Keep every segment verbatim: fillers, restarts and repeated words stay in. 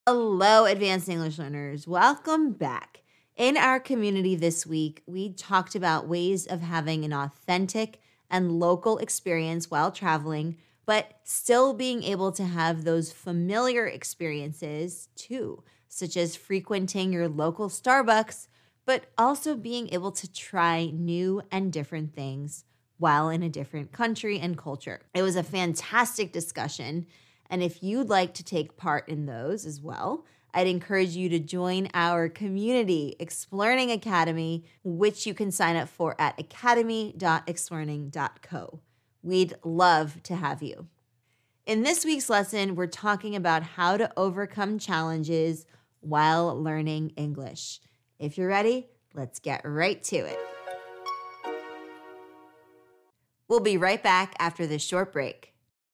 Hello, advanced English learners. Welcome back. In our community this week, we talked about ways of having an authentic and local experience while traveling, but still being able to have those familiar experiences too, such as frequenting your local Starbucks, but also being able to try new and different things while in a different country and culture. It was a fantastic discussion. And if you'd like to take part in those as well, I'd encourage you to join our community, Explearning Academy, which you can sign up for at academy dot explearning dot co. We'd love to have you. In this week's lesson, we're talking about how to overcome challenges while learning English. If you're ready, let's get right to it. We'll be right back after this short break.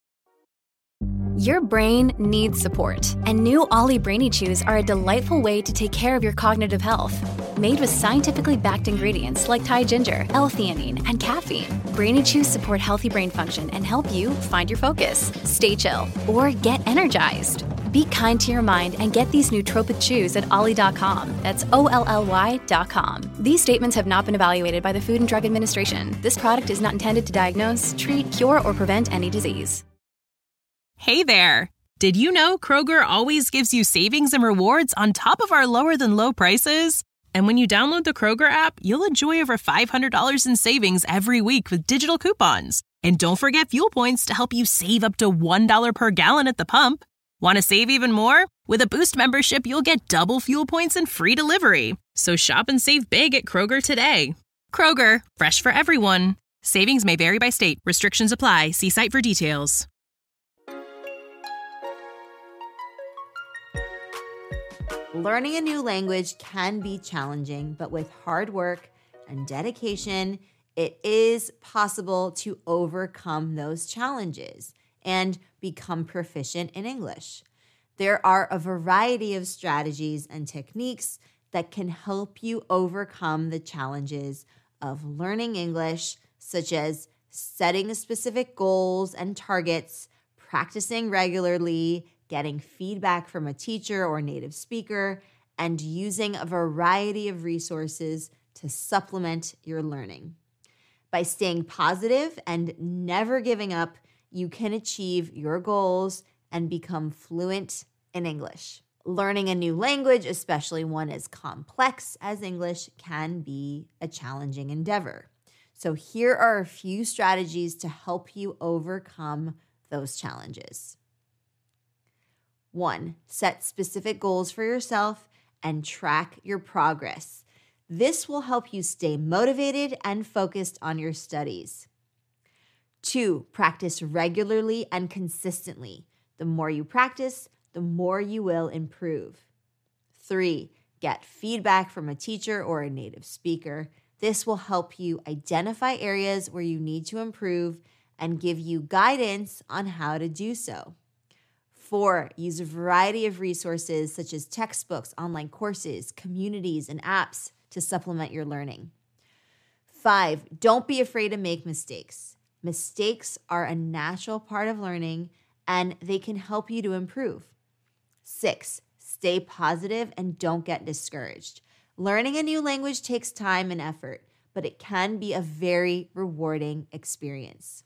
Your brain needs support, and new Ollie Brainy Chews are a delightful way to take care of your cognitive health. Made with scientifically backed ingredients like Thai ginger, L-theanine, and caffeine, Brainy Chews support healthy brain function and help you find your focus, stay chill, or get energized. Be kind to your mind and get these nootropic chews at ollie dot com. That's O L L Y dot com. These statements have not been evaluated by the Food and Drug Administration. This product is not intended to diagnose, treat, cure, or prevent any disease. Hey there! Did you know Kroger always gives you savings and rewards on top of our lower-than-low prices? And when you download the Kroger app, you'll enjoy over five hundred dollars in savings every week with digital coupons. And don't forget fuel points to help you save up to one dollar per gallon at the pump. Want to save even more? With a Boost membership, you'll get double fuel points and free delivery. So shop and save big at Kroger today. Kroger, fresh for everyone. Savings may vary by state. Restrictions apply. See site for details. Learning a new language can be challenging, but with hard work and dedication, it is possible to overcome those challenges and become proficient in English. There are a variety of strategies and techniques that can help you overcome the challenges of learning English, such as setting specific goals and targets, practicing regularly, getting feedback from a teacher or native speaker, and using a variety of resources to supplement your learning. By staying positive and never giving up, you can achieve your goals and become fluent in English. Learning a new language, especially one as complex as English, can be a challenging endeavor. So here are a few strategies to help you overcome those challenges. One, set specific goals for yourself and track your progress. This will help you stay motivated and focused on your studies. Two, practice regularly and consistently. The more you practice, the more you will improve. Three, get feedback from a teacher or a native speaker. This will help you identify areas where you need to improve and give you guidance on how to do so. Four, use a variety of resources such as textbooks, online courses, communities, and apps to supplement your learning. Five, don't be afraid to make mistakes. Mistakes are a natural part of learning, and they can help you to improve. Six, stay positive and don't get discouraged. Learning a new language takes time and effort, but it can be a very rewarding experience.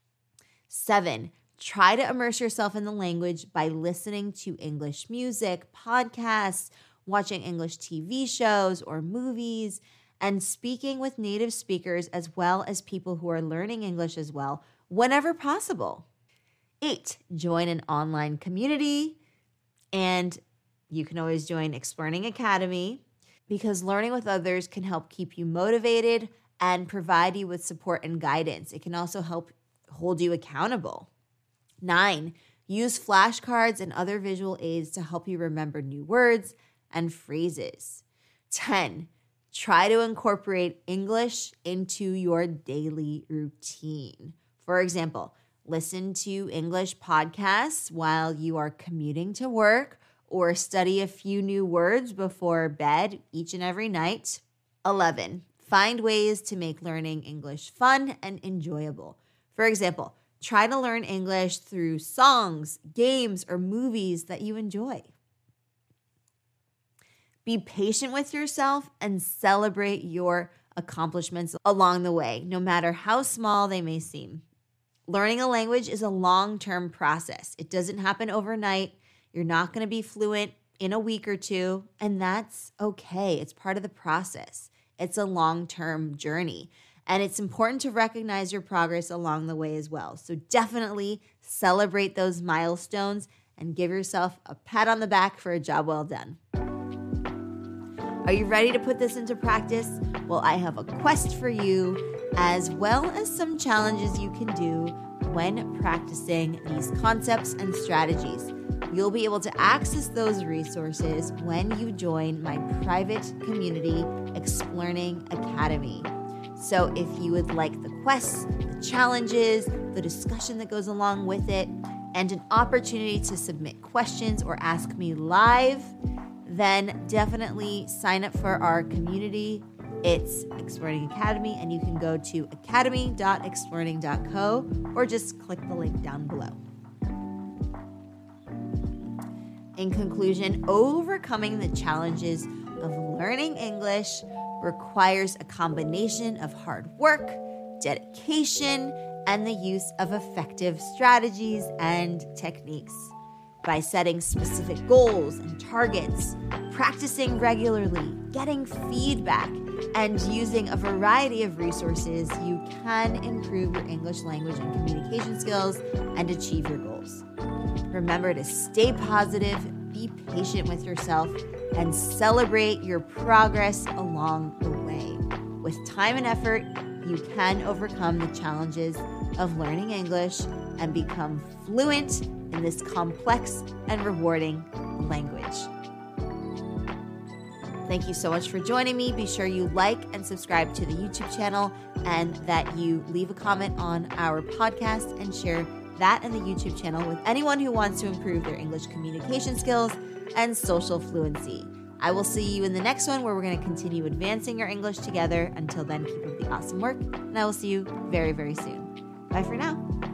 Seven, try to immerse yourself in the language by listening to English music, podcasts, watching English T V shows or movies, and speaking with native speakers as well as people who are learning English as well, whenever possible. Eight, join an online community, and you can always join Explearning Academy because learning with others can help keep you motivated and provide you with support and guidance. It can also help hold you accountable. Nine, use flashcards and other visual aids to help you remember new words and phrases. Ten, try to incorporate English into your daily routine. For example, listen to English podcasts while you are commuting to work or study a few new words before bed each and every night. Eleven, find ways to make learning English fun and enjoyable. For example, try to learn English through songs, games, or movies that you enjoy. Be patient with yourself and celebrate your accomplishments along the way, no matter how small they may seem. Learning a language is a long-term process. It doesn't happen overnight. You're not going to be fluent in a week or two, and that's okay. It's part of the process. It's a long-term journey, and it's important to recognize your progress along the way as well. So definitely celebrate those milestones and give yourself a pat on the back for a job well done. Are you ready to put this into practice? Well, I have a quest for you, as well as some challenges you can do when practicing these concepts and strategies. You'll be able to access those resources when you join my private community, Explearning Academy. So if you would like the quests, the challenges, the discussion that goes along with it, and an opportunity to submit questions or ask me live, then definitely sign up for our community. It's Explearning Academy, and you can go to academy dot explearning dot co or just click the link down below. In conclusion, overcoming the challenges of learning English requires a combination of hard work, dedication, and the use of effective strategies and techniques. By setting specific goals and targets, practicing regularly, getting feedback, and using a variety of resources, you can improve your English language and communication skills and achieve your goals. Remember to stay positive, be patient with yourself, and celebrate your progress along the way. With time and effort, you can overcome the challenges of learning English and become fluent in this complex and rewarding language. Thank you so much for joining me. Be sure you like and subscribe to the YouTube channel, and that you leave a comment on our podcast and share that and the YouTube channel with anyone who wants to improve their English communication skills and social fluency. I will see you in the next one, where we're going to continue advancing your English together. Until then, keep up the awesome work, and I will see you very, very soon. Bye for now.